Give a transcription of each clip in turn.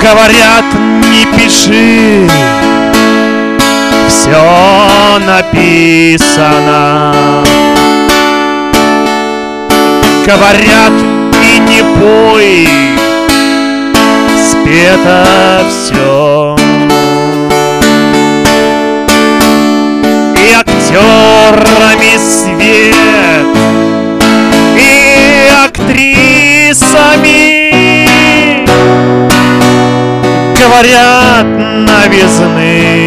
Говорят, не пиши, все написано. Говорят, и не пой, спето все. И актерами свет, и актрисами, говорят, новизны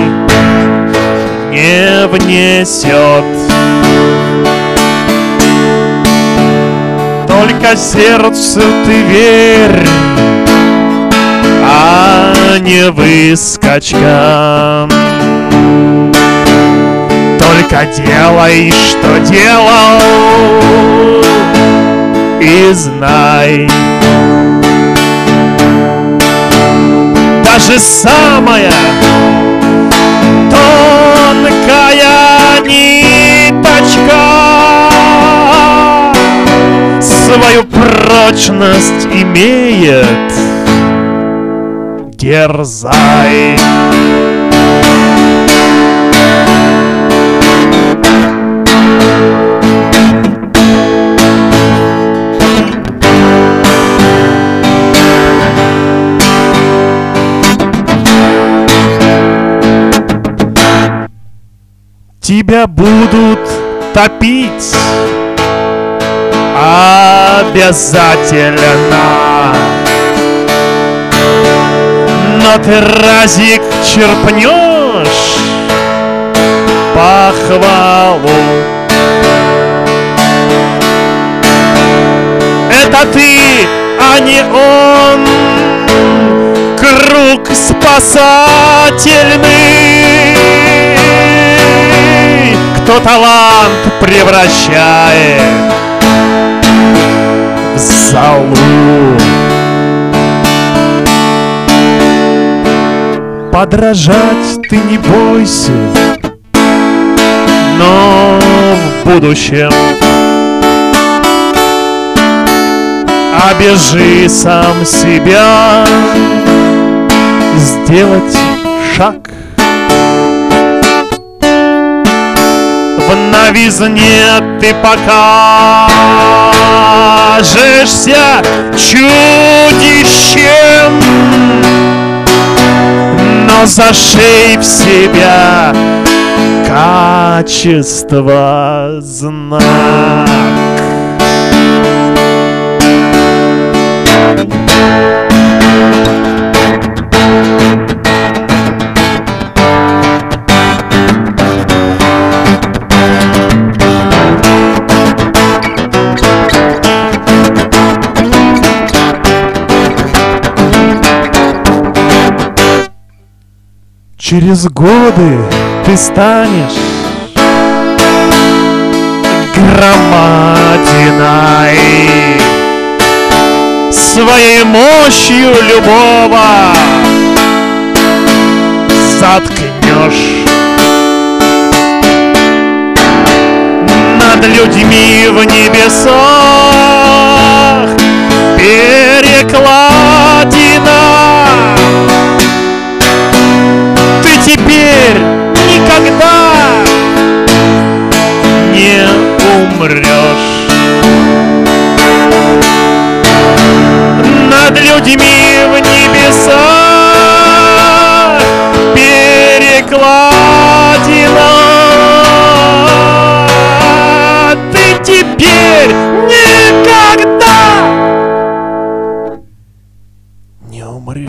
не внесет. Только сердцу ты верь, а не выскочкам. Только делай, что делал, и знай, даже самая тонкая ниточка свою прочность имеет. Дерзай. Тебя будут топить обязательно, но ты разик черпнешь похвалу. Это ты, а не он, круг спасательный, кто талант превращает в золу. Подражать ты не бойся, но в будущем обяжи сам себя сделать шаг. В новизне ты покажешься чудищем, но зашей в себя качество знак. Через годы ты станешь громадиной, своей мощью любого заткнешь. Над людьми в небесах перекладина. Ты теперь никогда не умрешь. Над людьми в небесах перекладина. Ты теперь никогда не умрешь.